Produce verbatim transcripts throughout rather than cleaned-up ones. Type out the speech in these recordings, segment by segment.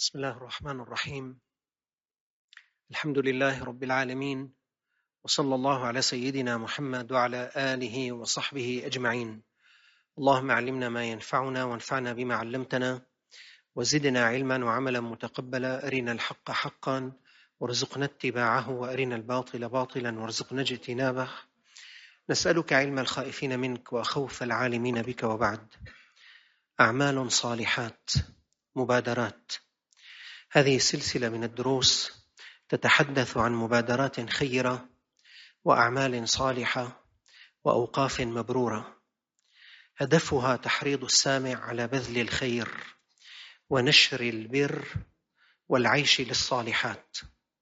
بسم الله الرحمن الرحيم. الحمد لله رب العالمين، وصلى الله على سيدنا محمد وعلى آله وصحبه أجمعين. اللهم علمنا ما ينفعنا وانفعنا بما علمتنا، وزدنا علما وعملا متقبلا. أرنا الحق حقا وارزقنا اتباعه، وأرنا الباطل باطلا وارزقنا اجتنابه. نسألك علم الخائفين منك وخوف العالمين بك. وبعد، أعمال صالحات، مبادرات. هذه سلسلة من الدروس تتحدث عن مبادرات خيرة وأعمال صالحة وأوقاف مبرورة، هدفها تحريض السامع على بذل الخير ونشر البر والعيش للصالحات.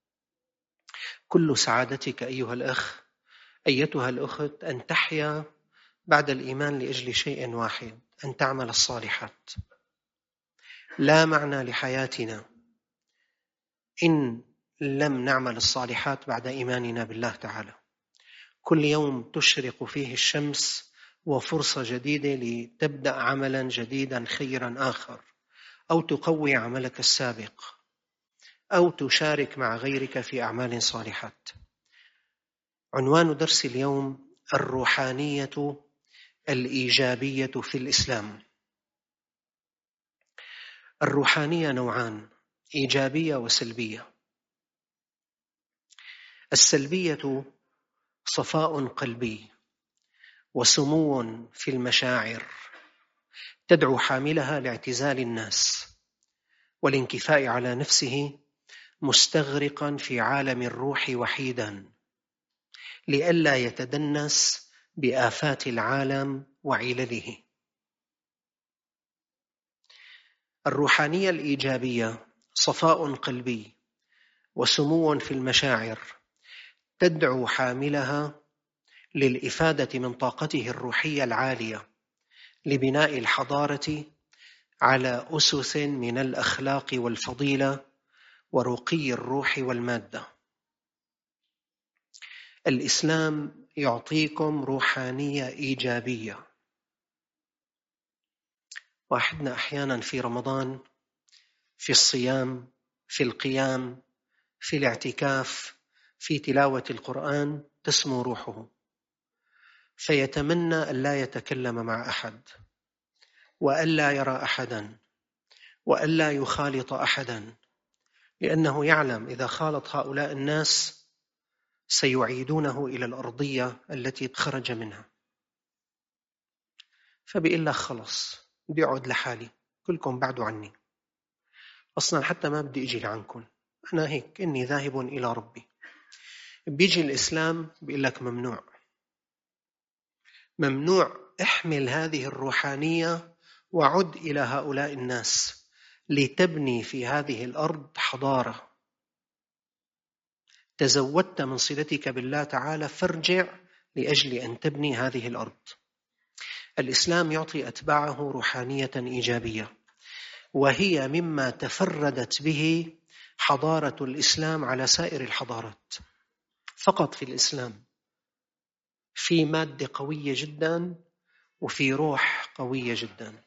كل سعادتك أيها الأخ، أيتها الأخت، أن تحيا بعد الإيمان لأجل شيء واحد: أن تعمل الصالحات. لا معنى لحياتنا إن لم نعمل الصالحات بعد إيماننا بالله تعالى. كل يوم تشرق فيه الشمس وفرصة جديدة لتبدأ عملا جديدا خيرا آخر، أو تقوي عملك السابق، أو تشارك مع غيرك في أعمال صالحات. عنوان درس اليوم: الروحانية الإيجابية في الإسلام. الروحانية نوعان: إيجابية وسلبية. السلبية صفاء قلبي وسمو في المشاعر، تدعو حاملها لاعتزال الناس والانكفاء على نفسه، مستغرقا في عالم الروح وحيدا، لئلا يتدنس بآفات العالم وعلله. الروحانية الإيجابية صفاء قلبي وسمو في المشاعر، تدعو حاملها للإفادة من طاقته الروحية العالية لبناء الحضارة على أسس من الأخلاق والفضيلة ورقي الروح والمادة. الإسلام يعطيكم روحانية إيجابية. واحدنا أحيانا في رمضان، في الصيام، في القيام، في الاعتكاف، في تلاوة القرآن، تسمو روحه، فيتمنى أن لا يتكلم مع أحد، وألا يرى أحدا، وألا يخالط أحدا، لأنه يعلم إذا خالط هؤلاء الناس سيعيدونه إلى الأرضية التي خرج منها. فبيقول لك خلص، بدي أقعد لحالي، كلكم بعدوا عني، أصلا حتى ما بدي أجي لعنكم، أنا هيك إني ذاهب إلى ربي. بيجي الإسلام بيقول لك ممنوع، ممنوع، احمل هذه الروحانية وعد إلى هؤلاء الناس لتبني في هذه الأرض حضارة. تزودت من صلتك بالله تعالى، فارجع لأجل أن تبني هذه الأرض. الإسلام يعطي أتباعه روحانية إيجابية، وهي مما تفردت به حضارة الإسلام على سائر الحضارات. فقط في الإسلام في مادة قوية جدا وفي روح قوية جدا.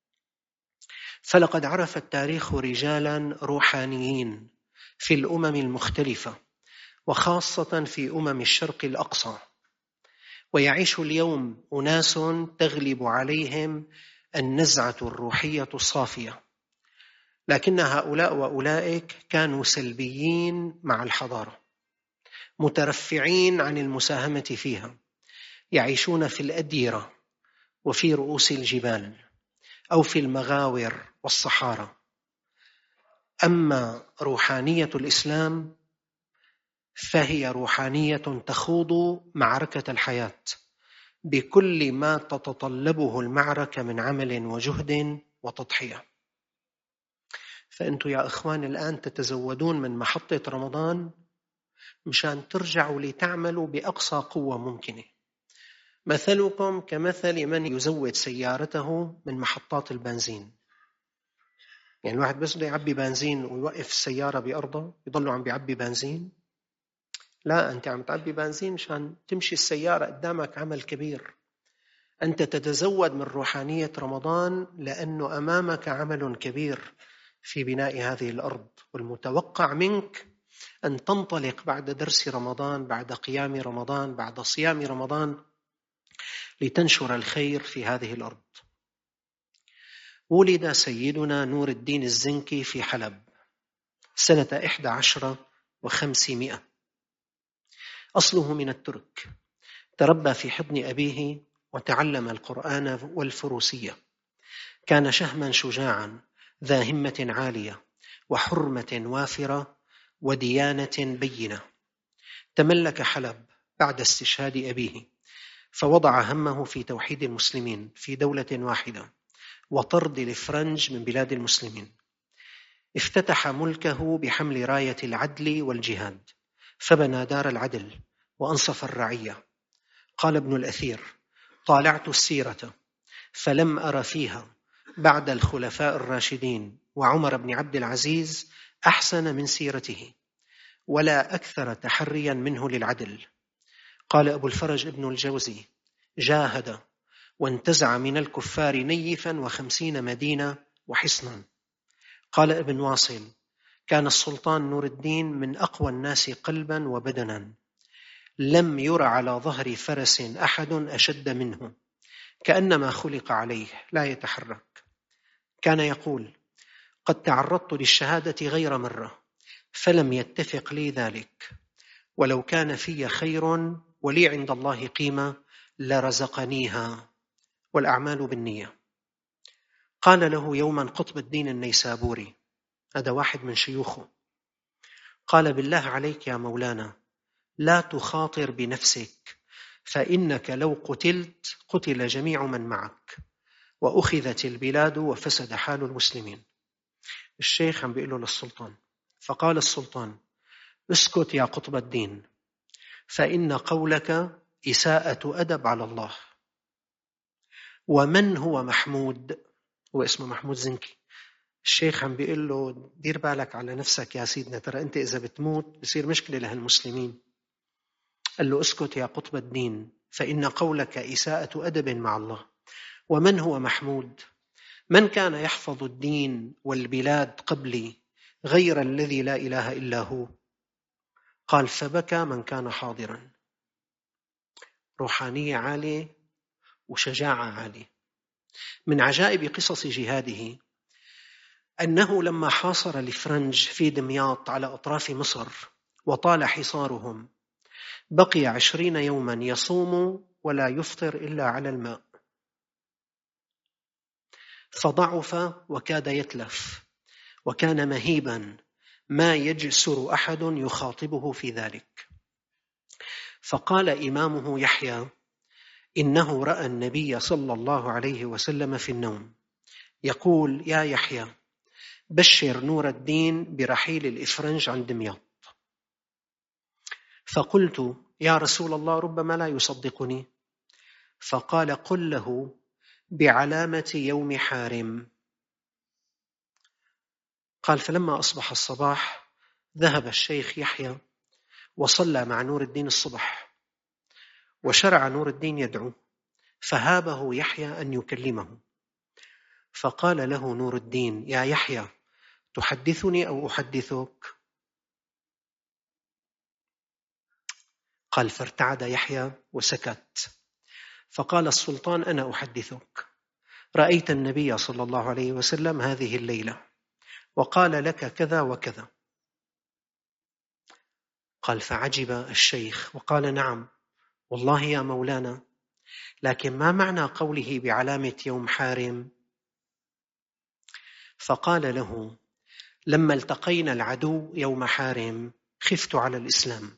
فلقد عرف التاريخ رجالا روحانيين في الأمم المختلفة، وخاصة في أمم الشرق الأقصى، ويعيش اليوم أناس تغلب عليهم النزعة الروحية الصافية، لكن هؤلاء وأولئك كانوا سلبيين مع الحضارة، مترفعين عن المساهمة فيها، يعيشون في الأديرة وفي رؤوس الجبال أو في المغاور والصحارى. أما روحانية الإسلام فهي روحانية تخوض معركة الحياة بكل ما تتطلبه المعركة من عمل وجهد وتضحية. فأنتوا يا إخوان الآن تتزودون من محطة رمضان مشان ترجعوا لتعملوا بأقصى قوة ممكنة. مثلكم كمثل من يزود سيارته من محطات البنزين. يعني الواحد بس بده يعبي بنزين ويوقف السيارة بأرضه يضلوا عم بيعبي بنزين؟ لا، أنت عم تعبي بنزين مشان تمشي السيارة قدامك، عمل كبير. أنت تتزود من روحانية رمضان لأنه أمامك عمل كبير في بناء هذه الأرض، والمتوقع منك أن تنطلق بعد درس رمضان، بعد قيام رمضان، بعد صيام رمضان، لتنشر الخير في هذه الأرض. ولد سيدنا نور الدين الزنكي في حلب سنة إحدى عشر وخمسمائة، أصله من الترك، تربى في حضن أبيه وتعلم القرآن والفروسية. كان شهما شجاعا ذا همة عالية وحرمة وافرة وديانة بينة. تملك حلب بعد استشهاد أبيه، فوضع همه في توحيد المسلمين في دولة واحدة وطرد الفرنج من بلاد المسلمين. افتتح ملكه بحمل راية العدل والجهاد، فبنى دار العدل وأنصف الرعية. قال ابن الأثير: طالعت السيرة فلم أر فيها بعد الخلفاء الراشدين وعمر بن عبد العزيز أحسن من سيرته، ولا أكثر تحريا منه للعدل. قال أبو الفرج ابن الجوزي: جاهد وانتزع من الكفار نيفا وخمسين مدينة وحصنا. قال ابن واصل: كان السلطان نور الدين من أقوى الناس قلبا وبدنا، لم ير على ظهر فرس أحد أشد منه، كأنما خلق عليه لا يتحرك. كان يقول: قد تعرضت للشهادة غير مرة فلم يتفق لي ذلك، ولو كان في خير ولي عند الله قيمة لرزقنيها، والأعمال بالنية. قال له يوما قطب الدين النيسابوري، هذا واحد من شيوخه، قال: بالله عليك يا مولانا لا تخاطر بنفسك، فإنك لو قتلت قتل جميع من معك وأخذت البلاد وفسد حال المسلمين. الشيخ عم بيقول له للسلطان، فقال السلطان: اسكت يا قطب الدين، فإن قولك إساءة أدب على الله. ومن هو محمود؟ هو اسمه محمود زنكي. الشيخ عم بيقول له: دير بالك على نفسك يا سيدنا، ترى أنت إذا بتموت بصير مشكلة لهالمسلمين. قال له: اسكت يا قطب الدين، فإن قولك إساءة أدب مع الله. ومن هو محمود؟ من كان يحفظ الدين والبلاد قبلي غير الذي لا إله إلا هو؟ قال: فبكى من كان حاضرا. روحانية عالية وشجاعة عالية. من عجائب قصص جهاده أنه لما حاصر الفرنج في دمياط على أطراف مصر وطال حصارهم، بقي عشرين يوما يصوم ولا يفطر إلا على الماء، فضعف وكاد يتلف، وكان مهيبا ما يجسر أحد يخاطبه في ذلك. فقال إمامه يحيى: إنه رأى النبي صلى الله عليه وسلم في النوم يقول: يا يحيى بشر نور الدين برحيل الإفرنج عن دمياط. فقلت: يا رسول الله ربما لا يصدقني. فقال: قل له بعلامة يوم حارم. قال: فلما أصبح الصباح ذهب الشيخ يحيى وصلى مع نور الدين الصبح، وشرع نور الدين يدعو، فهابه يحيى أن يكلمه. فقال له نور الدين: يا يحيى تحدثني أو أحدثك؟ قال: فارتعد يحيى وسكت. فقال السلطان: أنا أحدثك. رأيت النبي صلى الله عليه وسلم هذه الليلة وقال لك كذا وكذا. قال: فعجب الشيخ وقال: نعم والله يا مولانا، لكن ما معنى قوله بعلامة يوم حارم؟ فقال له: لما التقينا العدو يوم حارم خفت على الإسلام،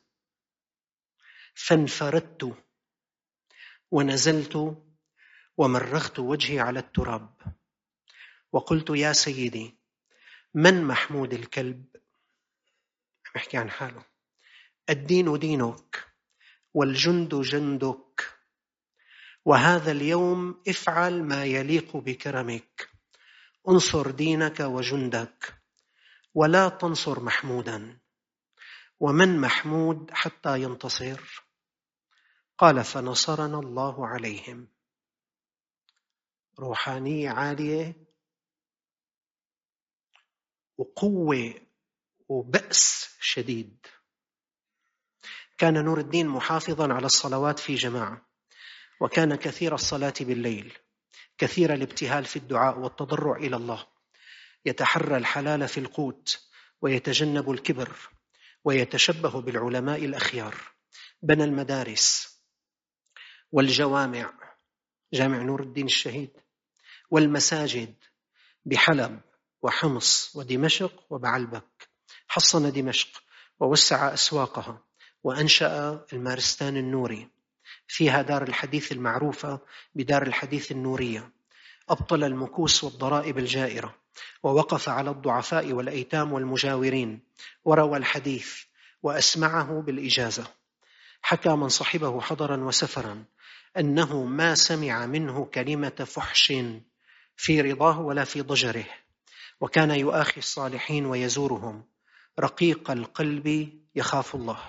فانفردت ونزلت ومرغت وجهي على التراب وقلت: يا سيدي من محمود الكلب؟ يحكي عن حاله. الدين دينك والجند جندك، وهذا اليوم افعل ما يليق بكرمك، انصر دينك وجندك ولا تنصر محمودا، ومن محمود حتى ينتصر؟ قال: فنصرنا الله عليهم. روحانية عالية وقوة وبأس شديد. كان نور الدين محافظا على الصلوات في جماعة، وكان كثير الصلاة بالليل، كثير الابتهال في الدعاء والتضرع إلى الله، يتحرى الحلال في القوت ويتجنب الكبر، ويتشبه بالعلماء الأخيار. بنى المدارس والجوامع، جامع نور الدين الشهيد، والمساجد بحلب وحمص ودمشق وبعلبك. حصن دمشق ووسع أسواقها، وأنشأ المارستان النوري، فيها دار الحديث المعروفة بدار الحديث النورية. أبطل المكوس والضرائب الجائرة، ووقف على الضعفاء والأيتام والمجاورين، وروى الحديث وأسمعه بالإجازة. حكى من صحبه حضرا وسفرا أنه ما سمع منه كلمة فحش في رضاه ولا في ضجره، وكان يؤاخي الصالحين ويزورهم، رقيق القلب يخاف الله.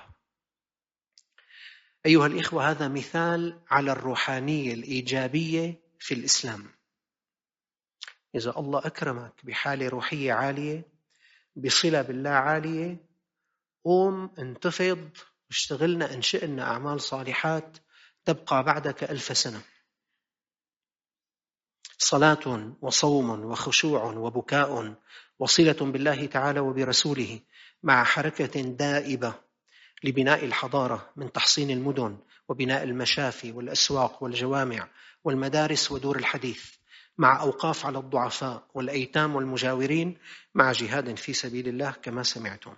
أيها الإخوة، هذا مثال على الروحانية الإيجابية في الإسلام. إذا الله أكرمك بحالة روحية عالية، بصلة بالله عالية، قوم انتفض واشتغلنا، انشئنا أعمال صالحات تبقى بعدك ألف سنة. صلاة وصوم وخشوع وبكاء وصلة بالله تعالى وبرسوله، مع حركة دائبة لبناء الحضارة من تحصين المدن وبناء المشافي والأسواق والجوامع والمدارس ودور الحديث، مع أوقاف على الضعفاء والأيتام والمجاورين، مع جهاد في سبيل الله كما سمعتم.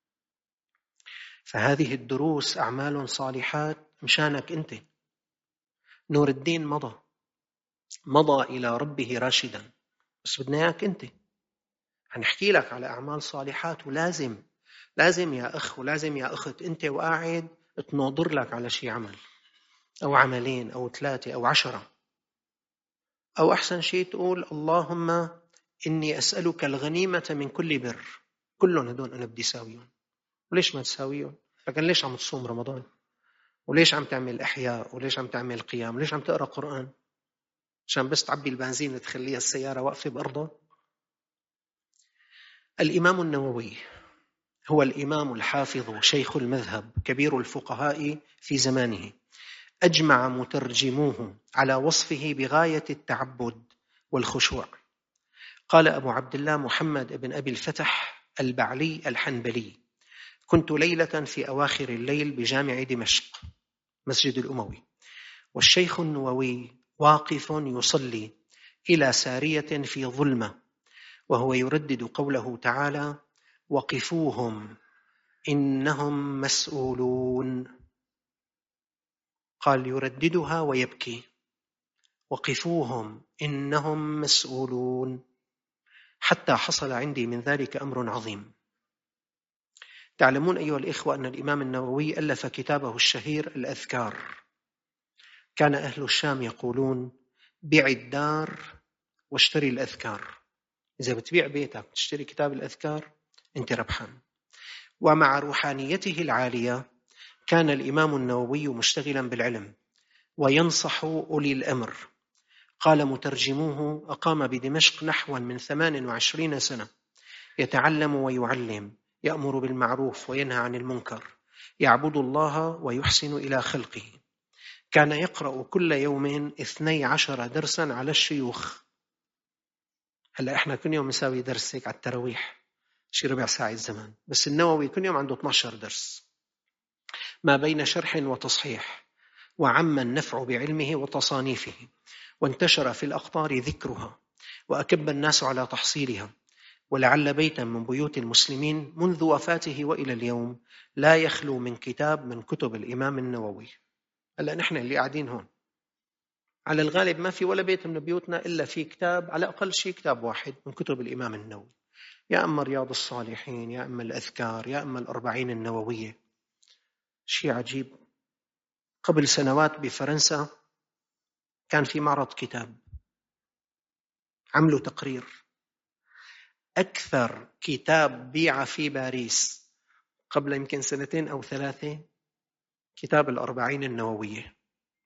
فهذه الدروس أعمال صالحات مشانك أنت. نور الدين مضى مضى إلى ربه راشدا، بس بدنا إياك أنت. هنحكي لك على أعمال صالحات، ولازم لازم يا أخ ولازم يا أخت أنت وقاعد تناظر لك على شيء عمل أو عملين أو ثلاثة أو عشرة، أو أحسن شيء تقول اللهم إني أسألك الغنيمة من كل بر. كلهم هدول أنا بدي ساويهم. وليش ما تساويهم؟ لكن ليش عم تصوم رمضان؟ وليش عم تعمل إحياء؟ وليش عم تعمل قيام؟ وليش عم تقرأ قرآن؟ عشان بس تعبي البنزين تخليها السيارة واقفة بأرضها؟ الإمام النووي هو الإمام الحافظ شيخ المذهب كبير الفقهاء في زمانه. أجمع مترجموه على وصفه بغاية التعبد والخشوع. قال أبو عبد الله محمد بن أبي الفتح البعلي الحنبلي: كنت ليلة في أواخر الليل بجامع دمشق مسجد الأموي، والشيخ النووي واقف يصلي إلى سارية في ظلمة، وهو يردد قوله تعالى: وقفوهم إنهم مسؤولون. قال يرددها ويبكي: وقفوهم إنهم مسؤولون، حتى حصل عندي من ذلك أمر عظيم. تعلمون أيها الإخوة أن الإمام النووي ألف كتابه الشهير الأذكار. كان أهل الشام يقولون: بيع الدار واشتري الأذكار. إذا بتبيع بيتك تشتري كتاب الأذكار أنت ربحان. ومع روحانيته العالية كان الإمام النووي مشتغلا بالعلم وينصح أولي الأمر. قال مترجموه: أقام بدمشق نحو من ثمان وعشرين سنة يتعلم ويعلم، يأمر بالمعروف وينهى عن المنكر، يعبد الله ويحسن إلى خلقه. كان يقرأ كل يوم اثني عشر درسا على الشيوخ. هلأ إحنا كل يوم نساوي درس هيك على التراويح، شي ربع ساعة الزمان، بس النووي كل يوم عنده اثني عشر درس، ما بين شرح وتصحيح، وعم النفع بعلمه وتصانيفه، وانتشر في الأقطار ذكرها، وأكب الناس على تحصيلها. ولعل بيتا من بيوت المسلمين منذ وفاته وإلى اليوم لا يخلو من كتاب من كتب الإمام النووي. هلأ نحن اللي قاعدين هون على الغالب ما في ولا بيت من بيوتنا إلا في كتاب، على أقل شيء كتاب واحد من كتب الإمام النووي، يا أما رياض الصالحين، يا أما الأذكار، يا أما الأربعين النووية. شيء عجيب. قبل سنوات بفرنسا كان في معرض كتاب، عملوا تقرير: أكثر كتاب بيع في باريس قبل يمكن سنتين أو ثلاثة كتاب الأربعين النووية.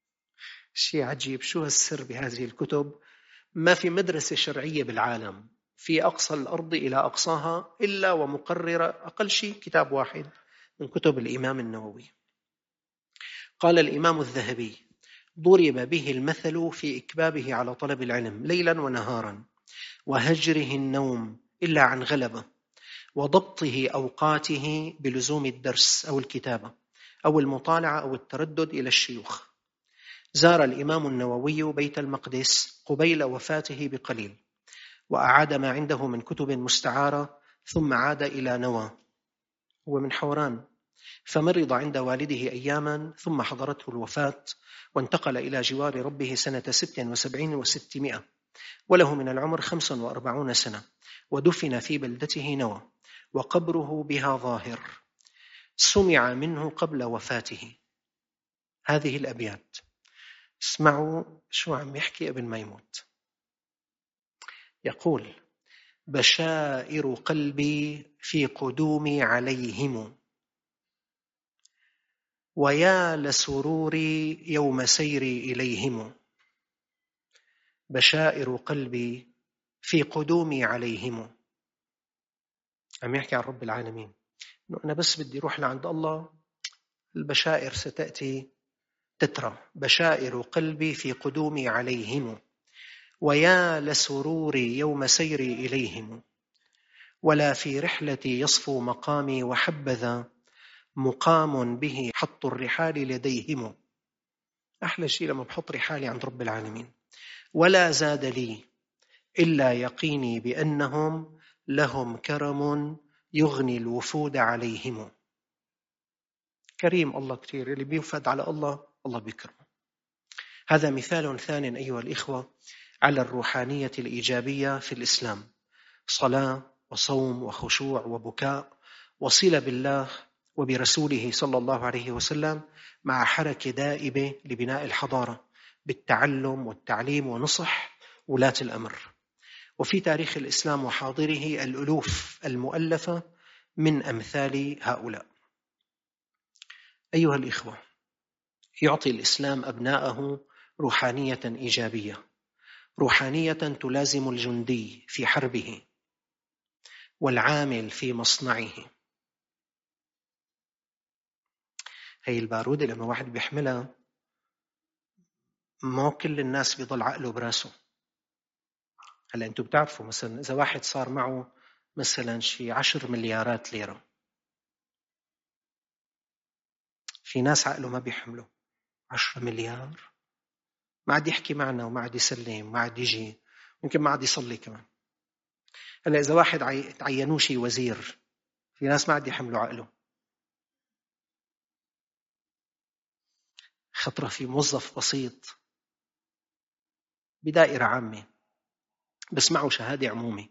شيء عجيب. شو السر بهذه الكتب؟ ما في مدرسة شرعية بالعالم في أقصى الأرض إلى أقصاها إلا ومقرر أقل شيء كتاب واحد من كتب الإمام النووي. قال الإمام الذهبي: ضرب به المثل في إكبابه على طلب العلم ليلا ونهارا، وهجره النوم إلا عن غلبة، وضبطه أوقاته بلزوم الدرس أو الكتابة أو المطالعة أو التردد إلى الشيوخ. زار الإمام النووي بيت المقدس قبيل وفاته بقليل، وأعاد ما عنده من كتب مستعارة، ثم عاد إلى نوى، هو من حوران، فمرض عند والده أياما، ثم حضرته الوفاة، وانتقل إلى جوار ربه سنة ست وسبعين وستمائة، وله من العمر خمس وأربعون سنة، ودفن في بلدته نوى، وقبره بها ظاهر. سمع منه قبل وفاته هذه الأبيات، اسمعوا شو عم يحكي قبل ما يموت. يقول: بشائر قلبي في قدومي عليهم، ويا لسروري يوم سيري إليهم. بشائر قلبي في قدومي عليهم، عم يحكي عن رب العالمين، إنه أنا بس بدي أروح لعند الله البشائر ستأتي تترى. بشائر قلبي في قدومي عليهم، ويا لسروري يوم سيري إليهم. ولا في رحلتي يصفو مقامي، وحبذا مقام به حط الرحال لديهم. أحلى شيء لما بحط رحالي عند رب العالمين. ولا زاد لي إلا يقيني بأنهم لهم كرم يغني الوفود عليهم. كريم الله كثير، اللي بيوفد على الله الله بيكرمه. هذا مثال ثان أيها الإخوة على الروحانية الإيجابية في الإسلام: صلاة وصوم وخشوع وبكاء وصلة بالله وبرسوله صلى الله عليه وسلم، مع حركة دائبة لبناء الحضارة بالتعلم والتعليم ونصح ولاة الأمر. وفي تاريخ الإسلام وحاضره الألوف المؤلفة من أمثال هؤلاء. أيها الإخوة، يعطي الإسلام أبناءه روحانية إيجابية، روحانية تلازم الجندي في حربه والعامل في مصنعه. هي البارودة لما واحد بيحملها ما كل الناس بيضل عقله براسه. هلا أنتم بتعرفوا مثلا إذا واحد صار معه مثلا شي عشر مليارات ليرة، في ناس عقله ما بيحمله. عشرة مليار ما عاد يحكي معنا، وما عاد يسلم، ما عاد يجي، يمكن ما عاد يصلي كمان. هلا إذا واحد تعينوه شي وزير، في ناس ما عاد يحملوا عقله. خطرة في موظف بسيط بدائرة عامة بس معه شهادة عمومي.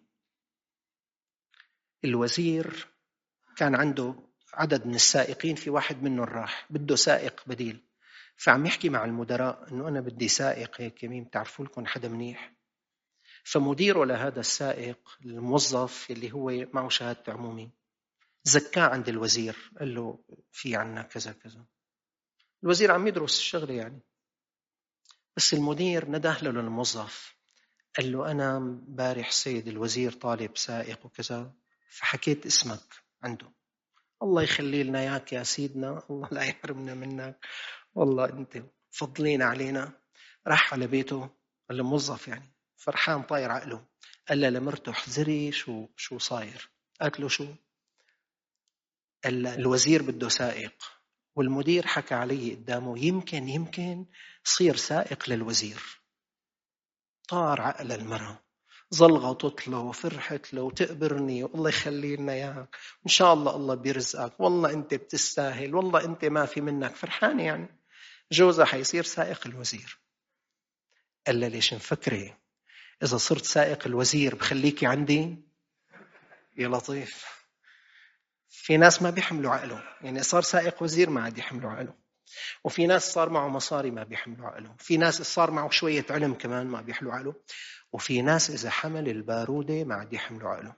الوزير كان عنده عدد من السائقين، في واحد منهم راح بده سائق بديل، فعم يحكي مع المدراء إنه أنا بدي سائق هيك مين تعرفوا لكم حدا منيح. فمديره لهذا السائق الموظف اللي هو معه شهادة عمومي زكاه عند الوزير، قال له في عنا كذا كذا. الوزير عم يدرس الشغلة يعني، بس المدير نده له للموظف قال له أنا بارح سيد الوزير طالب سائق وكذا، فحكيت اسمك عنده. الله يخلي لنا ياك يا سيدنا، الله لا يحرمنا منك، والله أنت فضلين علينا. راح على بيته الموظف يعني فرحان طاير عقله، قال له لمرته احذري شو شو صاير. قالت له شو؟ قال الوزير بده سائق، والمدير حكى علي قدامه يمكن يمكن صير سائق للوزير. طار عقل المرأة، زلغطت له وفرحت له وتقبرني والله يخلي لنا اياك، ان شاء الله الله بيرزقك، والله انت بتستاهل، والله انت ما في منك. فرحانه يعني جوزها حيصير سائق الوزير. قال لها ليش مفكرة اذا صرت سائق الوزير بخليكي عندي؟ يا لطيف، في ناس ما بيحملوا عقله، يعني صار سائق وزير ما عاد يحملوا عقله، وفي ناس صار معه مصاري ما بيحملوا عقله، في ناس صار معه شوية علم كمان ما بيحملوا عقله، وفي ناس إذا حمل البارودة ما عاد يحملوا عقله.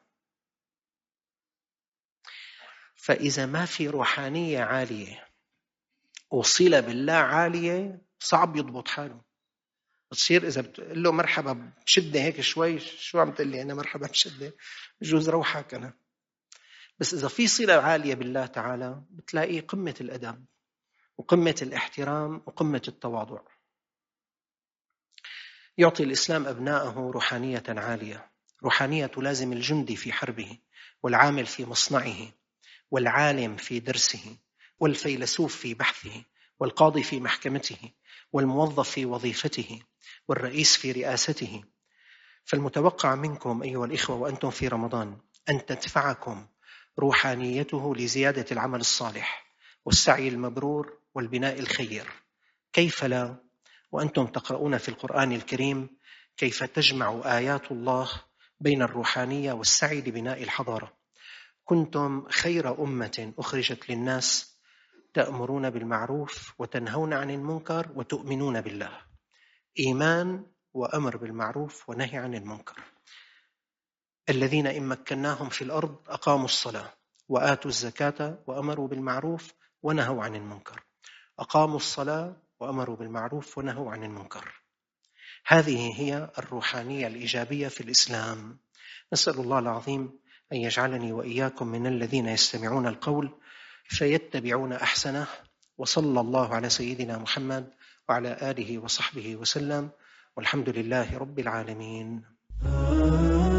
فإذا ما في روحانية عالية وصلة بالله عالية صعب يضبط حاله. بتصير إذا بتقول له مرحبا بشدة هيك شوي، شو عم تقول لي أنا مرحبا بشدة؟ بجوز روحك أنا. بس إذا في صلة عالية بالله تعالى بتلاقي قمة الأدب وقمة الاحترام وقمة التواضع. يعطي الإسلام أبناءه روحانية عالية، روحانية تلازم الجندي في حربه، والعامل في مصنعه، والعالم في درسه، والفيلسوف في بحثه، والقاضي في محكمته، والموظف في وظيفته، والرئيس في رئاسته. فالمتوقع منكم أيها الإخوة وأنتم في رمضان أن تدفعكم روحانيته لزيادة العمل الصالح والسعي المبرور والبناء الخير. كيف لا وأنتم تقرؤون في القرآن الكريم كيف تجمع آيات الله بين الروحانية والسعي لبناء الحضارة. كنتم خير أمة أخرجت للناس تأمرون بالمعروف وتنهون عن المنكر وتؤمنون بالله. إيمان وأمر بالمعروف ونهي عن المنكر. الذين إن مكناهم في الأرض أقاموا الصلاة وآتوا الزكاة وأمروا بالمعروف ونهوا عن المنكر. أقاموا الصلاة وأمروا بالمعروف ونهوا عن المنكر. هذه هي الروحانية الإيجابية في الإسلام. نسأل الله العظيم أن يجعلني وإياكم من الذين يستمعون القول فيتبعون أحسنه. وصلى الله على سيدنا محمد وعلى آله وصحبه وسلم، والحمد لله رب العالمين.